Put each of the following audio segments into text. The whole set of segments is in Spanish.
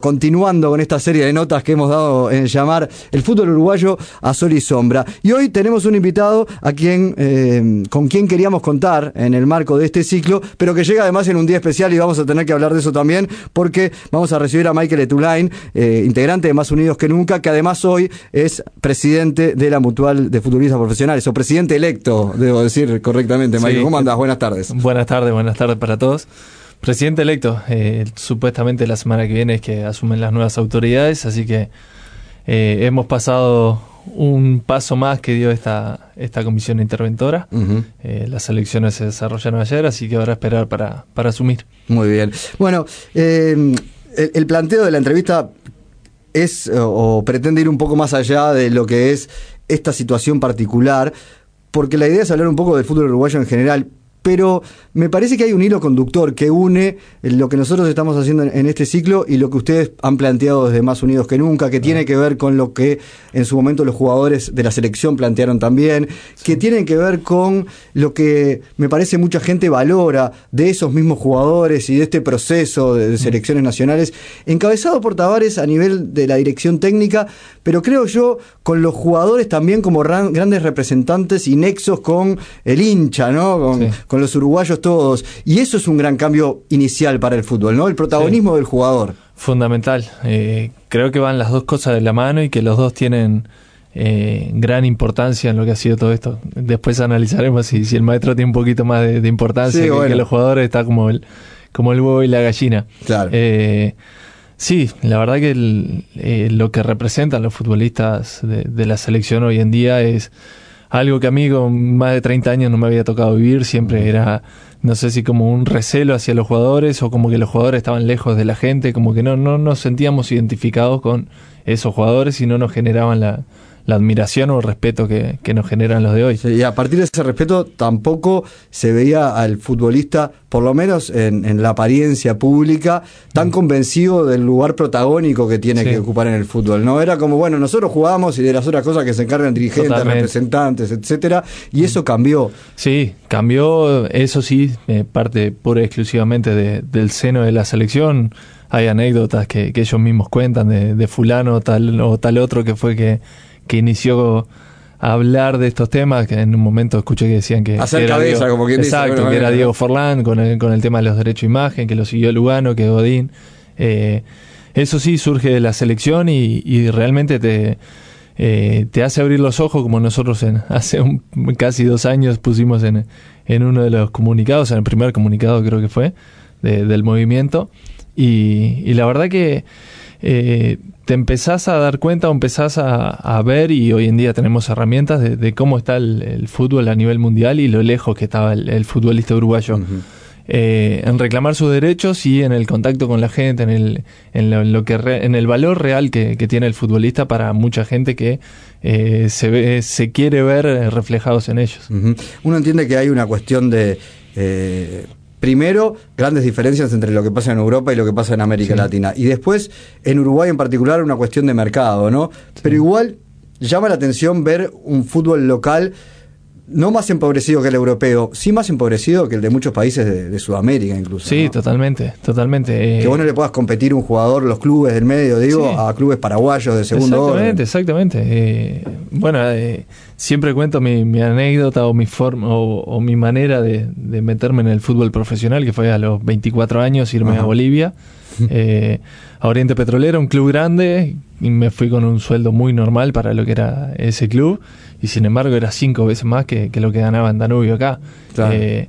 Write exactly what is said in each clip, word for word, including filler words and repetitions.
continuando con esta serie de notas que hemos dado en llamar el fútbol uruguayo a sol y sombra. Y hoy tenemos un invitado a quien, eh, con quien queríamos contar en el marco de este ciclo, pero que llega además en un día especial y vamos a tener que hablar de eso también, porque vamos a recibir a Michael Etulain, eh, integrante de Más Unidos que Nunca, que además hoy es presidente de la Mutual de Futbolistas Profesionales, o presidente electo, debo decir correctamente. Michael, sí. ¿Cómo andás? Buenas tardes. Buenas tardes, buenas tardes para todos. Presidente electo, eh, supuestamente la semana que viene es que asumen las nuevas autoridades, así que eh, hemos pasado un paso más que dio esta, esta comisión interventora. Uh-huh. Eh, las elecciones se desarrollaron ayer, así que ahora esperar para, para asumir. Muy bien. Bueno, eh, el, el planteo de la entrevista es o, o pretende ir un poco más allá de lo que es esta situación particular, porque la idea es hablar un poco del fútbol uruguayo en general. Pero me parece que hay un hilo conductor que une lo que nosotros estamos haciendo en este ciclo y lo que ustedes han planteado desde Más Unidos que Nunca, que tiene que ver con lo que en su momento los jugadores de la selección plantearon también, sí. que tiene que ver con lo que me parece mucha gente valora de esos mismos jugadores y de este proceso de, de selecciones nacionales, encabezado por Tavares a nivel de la dirección técnica, pero creo yo con los jugadores también como ran, grandes representantes y nexos con el hincha, ¿no? Con, sí. con los uruguayos todos, y eso es un gran cambio inicial para el fútbol, ¿no? El protagonismo sí. del jugador. Fundamental. Eh, creo que van las dos cosas de la mano y que los dos tienen eh, gran importancia en lo que ha sido todo esto. Después analizaremos si, si el maestro tiene un poquito más de, de importancia sí, que, bueno. que los jugadores, está como el, como el huevo y la gallina. Claro. Eh, sí, la verdad que el, eh, lo que representan los futbolistas de, de la selección hoy en día es algo que a mí con más de treinta años no me había tocado vivir. Siempre era, no sé si como un recelo hacia los jugadores o como que los jugadores estaban lejos de la gente, como que no, no nos sentíamos identificados con esos jugadores y no nos generaban la, la admiración o el respeto que, que nos generan los de hoy. Sí, y a partir de ese respeto tampoco se veía al futbolista, por lo menos en, en la apariencia pública, tan mm. convencido del lugar protagónico que tiene sí. que ocupar en el fútbol, ¿no? Era como, bueno, nosotros jugamos y de las otras cosas que se encargan dirigentes, Totalmente. representantes, etcétera, y eso cambió. Sí, cambió, eso sí, eh, parte pura y exclusivamente de, del seno de la selección. Hay anécdotas que, que ellos mismos cuentan de, de fulano tal o tal otro que fue que que inició a hablar de estos temas, que en un momento escuché que decían que, hacer que era cabeza, Diego, como quien exacto, dice, bueno, que bueno, era Diego Forlán con el, con el tema de los derechos de imagen, que lo siguió Lugano, que Godín. Eh, eso sí surge de la selección y, y realmente te, eh, te hace abrir los ojos, como nosotros en, hace un, casi dos años pusimos en, en uno de los comunicados, en el primer comunicado creo que fue, de, del movimiento. Y, y la verdad que eh, te empezás a dar cuenta o empezás a, a ver, y hoy en día tenemos herramientas de, de cómo está el, el fútbol a nivel mundial y lo lejos que estaba el, el futbolista uruguayo. Uh-huh. eh, en reclamar sus derechos y en el contacto con la gente, en el, en lo, en lo que re, en el valor real que, que tiene el futbolista para mucha gente que eh, se ve, se quiere ver reflejados en ellos. Uh-huh. Uno entiende que hay una cuestión de... Eh... Primero, grandes diferencias entre lo que pasa en Europa y lo que pasa en América sí. Latina. Y después, en Uruguay en particular, una cuestión de mercado, ¿no? Sí. Pero igual llama la atención ver un fútbol local no más empobrecido que el europeo, sí más empobrecido que el de muchos países de, de Sudamérica incluso. Sí, ¿no? totalmente, totalmente. Que vos no le puedas competir un jugador, los clubes del medio, digo, sí. a clubes paraguayos de segundo orden. Exactamente, exactamente. Eh, bueno, eh, siempre cuento mi, mi anécdota o mi forma o, o mi manera de, de meterme en el fútbol profesional, que fue a los veinticuatro años irme Ajá. a Bolivia, eh, a Oriente Petrolero, un club grande, y me fui con un sueldo muy normal para lo que era ese club, y sin embargo era cinco veces más que, que lo que ganaba en Danubio acá. Claro. Eh,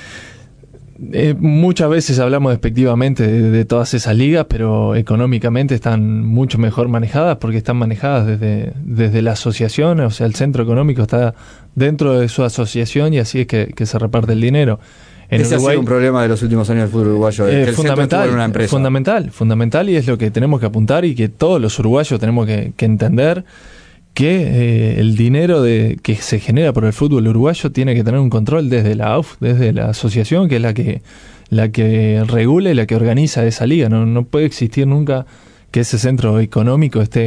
eh, muchas veces hablamos despectivamente de, de todas esas ligas, pero económicamente están mucho mejor manejadas porque están manejadas desde, desde la asociación, o sea, el centro económico está dentro de su asociación y así es que, que se reparte el dinero. En Ese Uruguay, ha sido un problema de los últimos años del fútbol uruguayo, eh, que el fundamental, en una empresa. fundamental, fundamental, y es lo que tenemos que apuntar y que todos los uruguayos tenemos que, que entender que eh, el dinero de, que se genera por el fútbol uruguayo tiene que tener un control desde la A U F, desde la asociación, que es la que la que regula y la que organiza esa liga. No, no puede existir nunca que ese centro económico esté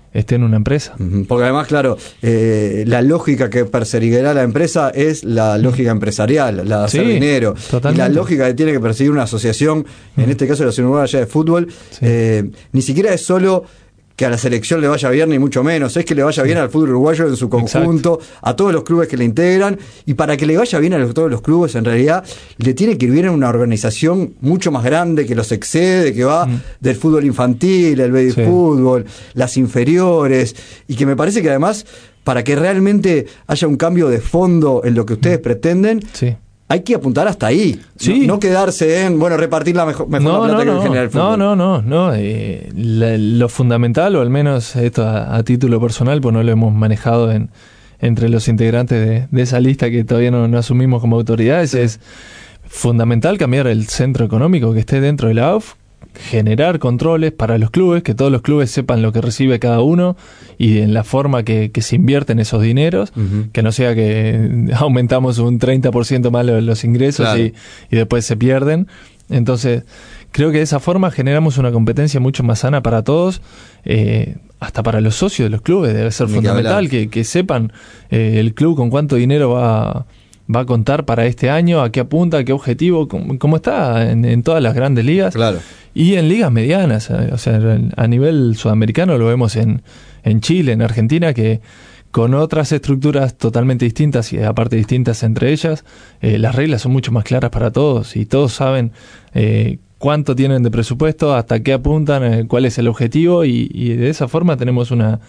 esté en una empresa. Porque además, claro, eh, la lógica que perseguirá la empresa es la lógica empresarial, la de hacer sí, dinero. Totalmente. Y la lógica que tiene que perseguir una asociación, en uh-huh. este caso la Asociación Uruguaya de Fútbol, sí. eh, ni siquiera es solo que a la selección le vaya bien, ni mucho menos, es que le vaya bien al fútbol uruguayo en su conjunto, exacto. a todos los clubes que le integran, y para que le vaya bien a los, todos los clubes, en realidad, le tiene que ir bien en una organización mucho más grande, que los excede, que va mm. del fútbol infantil, el baby sí. fútbol, las inferiores, y que me parece que además, para que realmente haya un cambio de fondo en lo que ustedes mm. pretenden, sí. hay que apuntar hasta ahí, sí. no, no quedarse en, bueno, repartir la mejor, mejor no, la plata no, que no, genera el fútbol. No, no, no, no. Eh, la, lo fundamental, o al menos esto a, a título personal, pues no lo hemos manejado en, entre los integrantes de, de esa lista que todavía no, no asumimos como autoridades, sí. es fundamental cambiar el centro económico que esté dentro de la A U F, generar controles para los clubes, que todos los clubes sepan lo que recibe cada uno y en la forma que, que se invierten esos dineros, uh-huh. que no sea que aumentamos un treinta por ciento más los ingresos claro. y, y después se pierden. Entonces, creo que de esa forma generamos una competencia mucho más sana para todos, eh, hasta para los socios de los clubes. Debe ser Ni fundamental que, que, que sepan eh, el club con cuánto dinero va va a contar para este año, a qué apunta, a qué objetivo, cómo, cómo está en, en todas las grandes ligas. Claro. Y en ligas medianas, o sea, a nivel sudamericano lo vemos en, en Chile, en Argentina, que con otras estructuras totalmente distintas y aparte distintas entre ellas, eh, las reglas son mucho más claras para todos y todos saben eh, cuánto tienen de presupuesto, hasta qué apuntan, eh, cuál es el objetivo y, y de esa forma tenemos una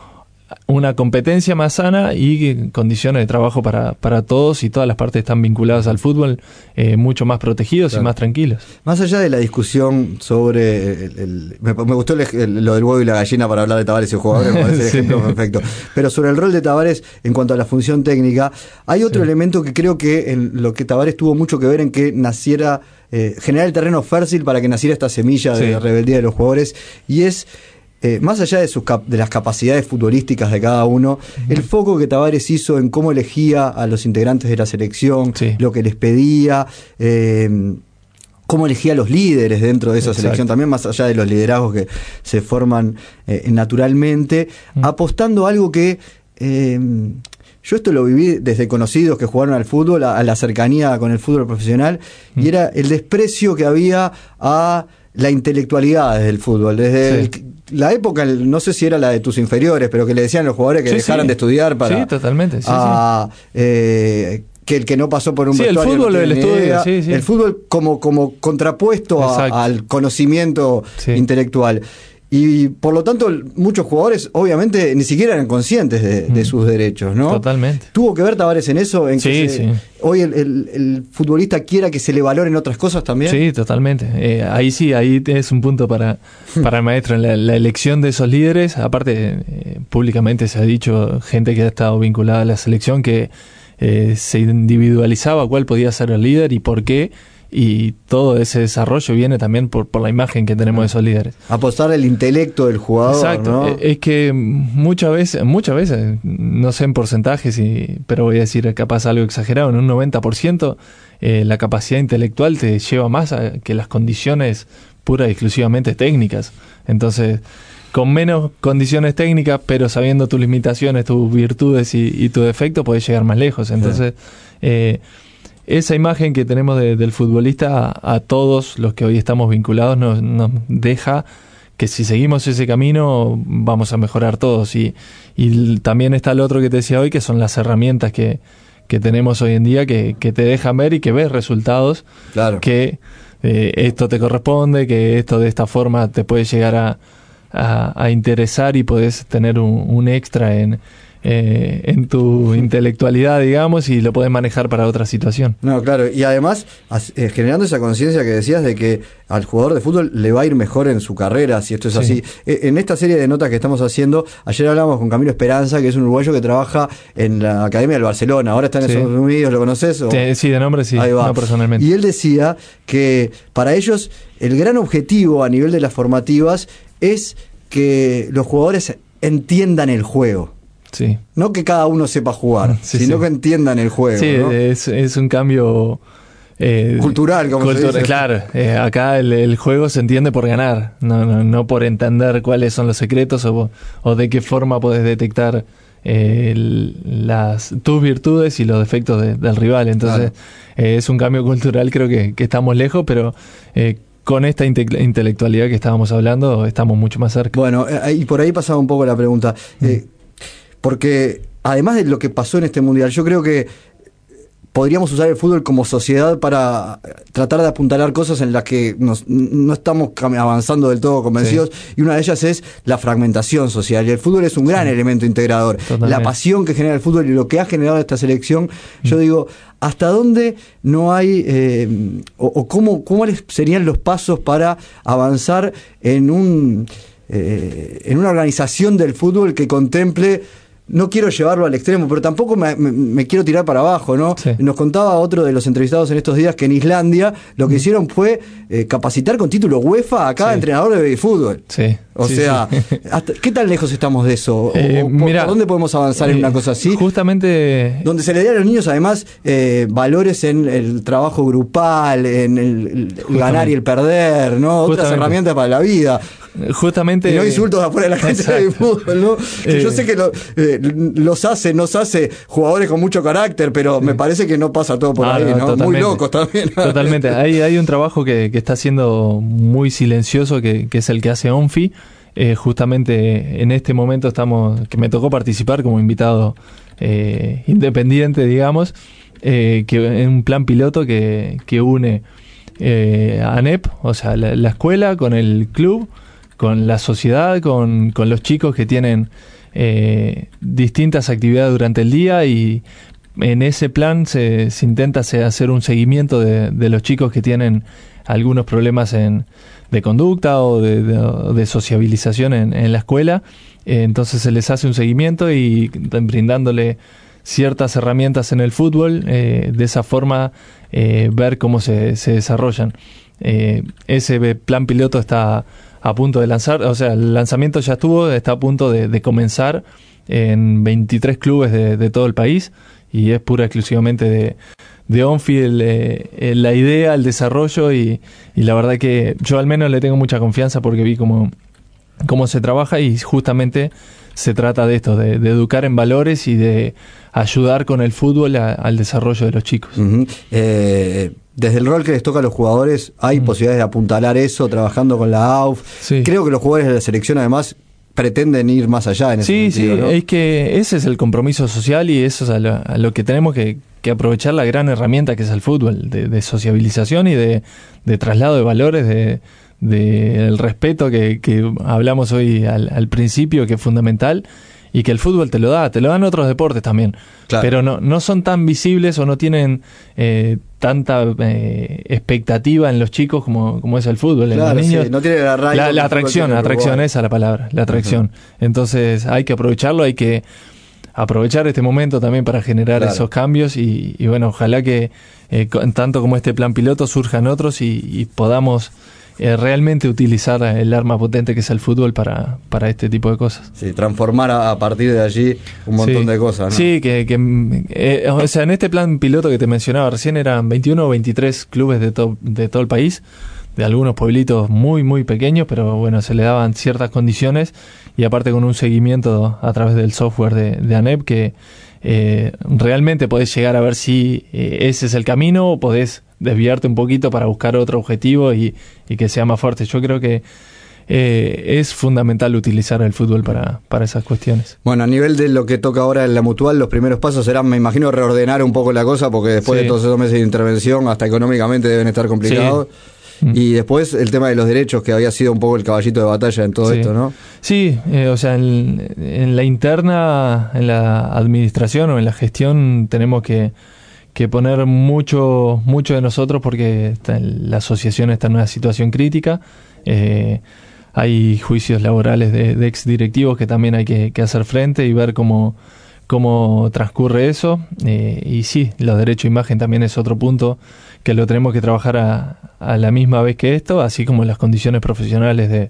una competencia más sana y condiciones de trabajo para, para todos y todas las partes están vinculadas al fútbol eh, mucho más protegidos claro. y más tranquilos. Más allá de la discusión sobre el, el, me, me gustó el, el, lo del huevo y la gallina para hablar de Tavares y jugadores, me parece el sí. ejemplo perfecto, pero sobre el rol de Tavares en cuanto a la función técnica hay otro sí. elemento que creo que en lo que Tavares tuvo mucho que ver en que naciera, eh, generar el terreno fértil para que naciera esta semilla sí. de rebeldía de los jugadores, y es Eh, más allá de, sus cap- de las capacidades futbolísticas de cada uno, uh-huh. el foco que Tavares hizo en cómo elegía a los integrantes de la selección, sí. lo que les pedía, eh, cómo elegía a los líderes dentro de esa Exacto. selección, también más allá de los liderazgos que se forman eh, naturalmente, uh-huh. apostando a algo que... Eh, yo esto lo viví desde conocidos que jugaron al fútbol, a, a la cercanía con el fútbol profesional, uh-huh. y era el desprecio que había a la intelectualidad desde el fútbol, desde... Sí. El, la época, no sé si era la de tus inferiores, pero que le decían a los jugadores que sí, dejaran sí. de estudiar para... Sí, totalmente. Sí, a, sí. Eh, que el que no pasó por un sí, vestuario... El fútbol, no el estudio, sí, sí. El fútbol como, como contrapuesto a, al conocimiento sí. intelectual. Y por lo tanto, muchos jugadores obviamente ni siquiera eran conscientes de, de mm. sus derechos, ¿no? Totalmente. ¿Tuvo que ver Tavares en eso? En sí, que se, sí. hoy el, el, el futbolista quiera que se le valoren otras cosas también. Sí, totalmente. Eh, ahí sí, ahí es un punto para, para el maestro en la, la elección de esos líderes. Aparte, eh, públicamente se ha dicho, gente que ha estado vinculada a la selección, que eh, se individualizaba cuál podía ser el líder y por qué. Y todo ese desarrollo viene también por, por la imagen que tenemos de esos líderes. Apostar el intelecto del jugador. Exacto. ¿No? Es que muchas veces, muchas veces, no sé en porcentajes, y, pero voy a decir capaz algo exagerado, en un noventa por ciento eh, la capacidad intelectual te lleva más a que las condiciones puras y exclusivamente técnicas. Entonces, con menos condiciones técnicas, pero sabiendo tus limitaciones, tus virtudes y, y tus defectos, podés llegar más lejos. Entonces, sí. eh, esa imagen que tenemos de, del futbolista a, a todos los que hoy estamos vinculados nos, nos deja que si seguimos ese camino vamos a mejorar todos. Y, y también está el otro que te decía hoy, que son las herramientas que, que tenemos hoy en día que, que te dejan ver y que ves resultados. Claro. Que eh, esto te corresponde, que esto de esta forma te puede llegar a, a, a interesar y podés tener un, un extra en... Eh, en tu intelectualidad, digamos, y lo podés manejar para otra situación. No, claro, y además eh, generando esa conciencia que decías de que al jugador de fútbol le va a ir mejor en su carrera, si esto es sí. así. Eh, en esta serie de notas que estamos haciendo, ayer hablamos con Camilo Esperanza, que es un uruguayo que trabaja en la Academia del Barcelona, ahora está en sí. Estados Unidos, ¿lo conoces? O... Sí, de nombre sí, no personalmente. Y él decía que para ellos el gran objetivo a nivel de las formativas es que los jugadores entiendan el juego. Sí. No que cada uno sepa jugar, sí, sino sí. que entiendan el juego. Sí, ¿no? es, es un cambio Eh, cultural, como cultura, se dice. Claro, eh, acá el, el juego se entiende por ganar, no, no, no por entender cuáles son los secretos o, o de qué forma podés detectar eh, el, las, tus virtudes y los defectos de, del rival. Entonces, claro. eh, es un cambio cultural, creo que, que estamos lejos, pero eh, con esta inte- intelectualidad que estábamos hablando, estamos mucho más cerca. Bueno, eh, y por ahí pasaba un poco la pregunta, eh, porque además de lo que pasó en este mundial, yo creo que podríamos usar el fútbol como sociedad para tratar de apuntalar cosas en las que nos, no estamos avanzando del todo convencidos, sí. Y una de ellas es la fragmentación social, y el fútbol es un gran sí. elemento integrador. Totalmente. La pasión que genera el fútbol y lo que ha generado esta selección, mm. yo digo, ¿hasta dónde no hay, eh, o, o cómo, cuáles serían los pasos para avanzar en un eh, en una organización del fútbol que contemple? No quiero llevarlo al extremo, pero tampoco me, me, me quiero tirar para abajo, ¿no? Sí. Nos contaba otro de los entrevistados en estos días que en Islandia lo que mm. hicieron fue eh, capacitar con título UEFA a cada sí. entrenador de fútbol. Sí. O sí, sea, sí. Hasta, ¿qué tan lejos estamos de eso? Eh, o, o, mira, ¿Por dónde podemos avanzar eh, en una cosa así? Justamente... Donde se le dé a los niños, además, eh, valores en el trabajo grupal, en el, el ganar y el perder, ¿no? Otras herramientas para la vida. Justamente... Y no insultos afuera de la cancha de fútbol, ¿no? Que eh, yo sé que lo, eh, los hace, nos hace jugadores con mucho carácter, pero sí. me parece que no pasa todo por ah, ahí, ¿no? ¿no? Muy locos también. Totalmente. Hay, hay un trabajo que, que está siendo muy silencioso, que, que es el que hace ONFI. Eh, justamente en este momento estamos, que me tocó participar como invitado eh, independiente, digamos, eh, que en un plan piloto que, que une eh, a ANEP, o sea, la, la escuela con el club, con la sociedad, con, con los chicos que tienen eh, distintas actividades durante el día, y en ese plan se, se intenta hacer un seguimiento de, de los chicos que tienen algunos problemas en, de conducta o de, de, de sociabilización en, en la escuela. Eh, entonces se les hace un seguimiento y brindándole ciertas herramientas en el fútbol, eh, de esa forma eh, ver cómo se, se desarrollan. Eh, ese plan piloto está a punto de lanzar, o sea, el lanzamiento ya estuvo, está a punto de, de comenzar en veintitrés clubes de, de todo el país, y es pura exclusivamente de, de ONFI el, el, la idea, el desarrollo, y, y la verdad que yo al menos le tengo mucha confianza porque vi cómo, cómo se trabaja, y justamente se trata de esto, de, de educar en valores y de ayudar con el fútbol a, al desarrollo de los chicos. Uh-huh. Eh, desde el rol que les toca a los jugadores, ¿hay uh-huh. posibilidades de apuntalar eso trabajando con la A U F? Sí. Creo que los jugadores de la selección además pretenden ir más allá en ese sí, sentido, sí, ¿no? Es que ese es el compromiso social, y eso es a lo, a lo que tenemos que, que aprovechar, la gran herramienta que es el fútbol, de, de sociabilización y de, de traslado de valores, de, de el respeto que, que hablamos hoy al, al principio, que es fundamental, y que el fútbol te lo da, te lo dan otros deportes también, claro. Pero no, no son tan visibles o no tienen eh, tanta eh, expectativa en los chicos como, como es el fútbol. Claro, en los niños, sí, no tiene la, la, la atracción, la atracción, esa es la palabra, la atracción. Uh-huh. Entonces hay que aprovecharlo, hay que aprovechar este momento también para generar claro. esos cambios, y, y bueno, ojalá que eh, tanto como este plan piloto surjan otros y, y podamos Eh, realmente utilizar el arma potente que es el fútbol para, para este tipo de cosas. Sí, transformar a, a partir de allí un montón sí. de cosas, ¿no? Sí, que, que eh, o sea, en este plan piloto que te mencionaba recién eran veintiuno o veintitrés clubes de, to, de todo el país, de algunos pueblitos muy, muy pequeños, pero bueno, se le daban ciertas condiciones, y aparte con un seguimiento a través del software de, de ANEP, que eh, realmente podés llegar a ver si eh, ese es el camino, o podés desviarte un poquito para buscar otro objetivo y, y que sea más fuerte. Yo creo que eh, es fundamental utilizar el fútbol para, para esas cuestiones. Bueno, a nivel de lo que toca ahora en la Mutual, los primeros pasos serán, me imagino, reordenar un poco la cosa, porque después sí. de todos esos meses de intervención, hasta económicamente deben estar complicados. Sí. Y después el tema de los derechos, que había sido un poco el caballito de batalla en todo sí. esto, ¿no? Sí, eh, o sea, en, en la interna, en la administración o en la gestión, tenemos que que poner mucho mucho de nosotros, porque está, la asociación está en una situación crítica. Eh, hay juicios laborales de, de exdirectivos que también hay que, que hacer frente y ver cómo, cómo transcurre eso. Eh, y sí, los derechos de imagen también es otro punto que lo tenemos que trabajar a, a la misma vez que esto, así como las condiciones profesionales de,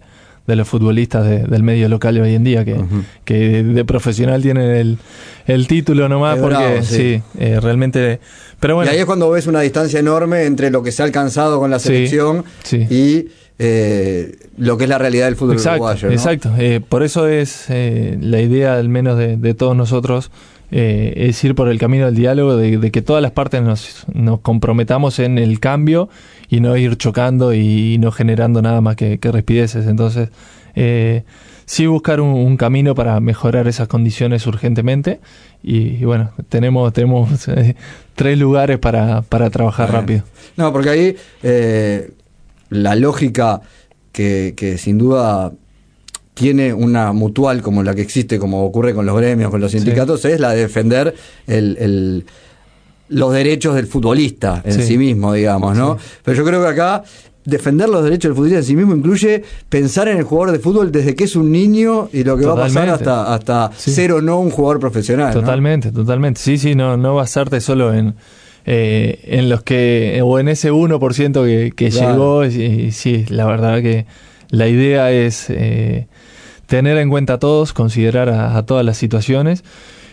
de los futbolistas de, del medio local hoy en día, que, uh-huh. que de profesional tienen el, el título nomás, es porque bravo, sí, sí eh, realmente... Pero bueno. Y ahí es cuando ves una distancia enorme entre lo que se ha alcanzado con la selección sí, sí. y eh, lo que es la realidad del fútbol exacto, uruguayo, ¿no? Exacto, eh, por eso es eh, la idea, al menos de, de todos nosotros, eh, es ir por el camino del diálogo, de, de que todas las partes nos, nos comprometamos en el cambio y no ir chocando y, y no generando nada más que, que respideces. Entonces, eh, sí buscar un, un camino para mejorar esas condiciones urgentemente y, y bueno, tenemos tenemos eh, tres lugares para, para trabajar bueno. rápido. No, porque ahí eh, la lógica que, que sin duda tiene una mutual como la que existe, como ocurre con los gremios, con los sindicatos, sí. es la de defender el, el, los derechos del futbolista en sí, sí mismo, digamos, ¿no? Sí. Pero yo creo que acá defender los derechos del futbolista en sí mismo incluye pensar en el jugador de fútbol desde que es un niño y lo que totalmente. va a pasar hasta, hasta sí. ser o no un jugador profesional. Totalmente, ¿no? totalmente. Sí, sí, no, no basarte solo en... Eh, en los que o en ese uno por ciento que, que claro. llegó y, y sí, la verdad que la idea es eh, tener en cuenta a todos, considerar a, a todas las situaciones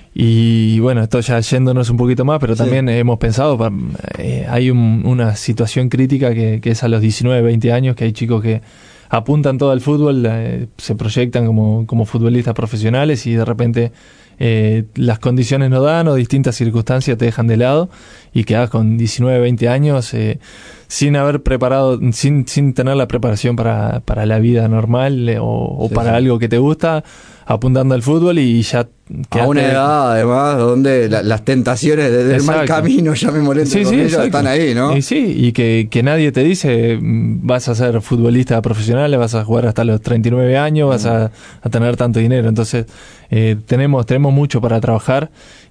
y bueno, esto ya yéndonos un poquito más, pero también sí. hemos pensado, eh, hay un, una situación crítica que, que es a los diecinueve, veinte años, que hay chicos que apuntan todo al fútbol, eh, se proyectan como, como futbolistas profesionales y de repente eh, las condiciones no dan o distintas circunstancias te dejan de lado y quedas con diecinueve, veinte años eh, sin haber preparado, sin, sin tener la preparación para, para la vida normal eh, o, o sí, para sí. algo que te gusta, apuntando al fútbol y ya a una edad además donde la, las tentaciones del exacto. mal camino, ya me molesta sí, con sí, ellos, exacto. están ahí, ¿no? Y sí, y que, que nadie te dice vas a ser futbolista profesional, vas a jugar hasta los treinta y nueve años, vas mm. a, a tener tanto dinero, entonces eh, tenemos tenemos mucho para trabajar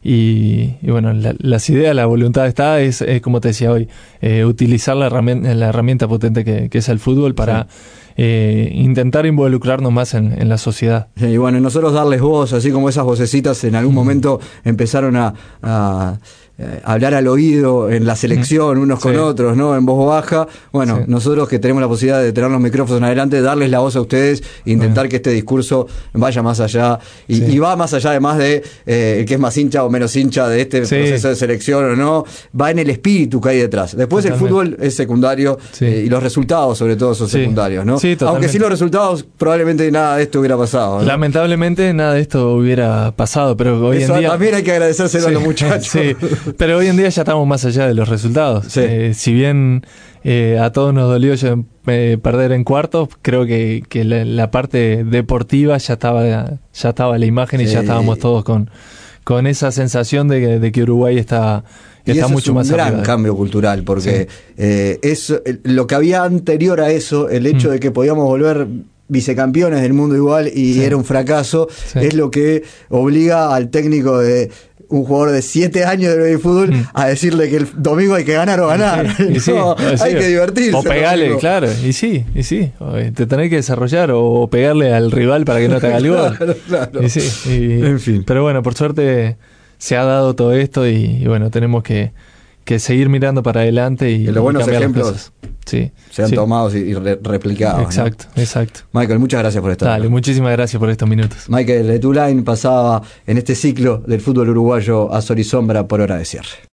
y, y bueno, la, las ideas, la voluntad está, es, es como te decía hoy, eh, utilizar la herramienta, la herramienta potente que, que es el fútbol para sí. Eh, intentar involucrarnos más en, en la sociedad. Sí, y bueno, nosotros darles voz, así como esas vocecitas en algún mm. momento empezaron a, a eh, hablar al oído en la selección, mm. unos sí. con otros, ¿no? En voz baja. Bueno, sí. nosotros que tenemos la posibilidad de tener los micrófonos adelante, darles la voz a ustedes e intentar mm. que este discurso vaya más allá. Y, sí. y va más allá además de eh, el que es más hincha o menos hincha de este sí. proceso de selección o no. Va en el espíritu que hay detrás. Después totalmente. El fútbol es secundario sí. eh, y los resultados sobre todo son sí. secundarios, ¿no? Sí, aunque sí los resultados probablemente nada de esto hubiera pasado, ¿no? Lamentablemente nada de esto hubiera pasado, pero hoy Eso en día también hay que agradecérselo sí, a los muchachos. Sí, pero hoy en día ya estamos más allá de los resultados. Sí. Eh, si bien eh, a todos nos dolió eh, perder en cuartos, creo que, que la, la parte deportiva ya estaba ya estaba la imagen sí. y ya estábamos todos con, con esa sensación de que, de que Uruguay está y está eso mucho es un más gran arriba. Cambio cultural, porque sí. eh, es lo que había anterior a eso, el hecho mm. de que podíamos volver vicecampeones del mundo igual y sí. era un fracaso, sí. es lo que obliga al técnico de un jugador de siete años de fútbol mm. a decirle que el domingo hay que ganar o ganar. Sí, y sí, no, hay sí. que divertirse. O pegarle, domingo. Claro, y sí, y sí. Te tenés que desarrollar o pegarle al rival para que no te haga el gol. Claro, claro. Y sí, y, en fin. Pero bueno, por suerte se ha dado todo esto y, y bueno, tenemos que, que seguir mirando para adelante y, que los buenos y ejemplos sí, sean sí. tomados y re replicados. Exacto, ¿no? Exacto. Michael, muchas gracias por estar. Dale, muchísimas gracias por estos minutos. Michael Letulain pasaba en este ciclo del fútbol uruguayo a sol y sombra por hora de cierre.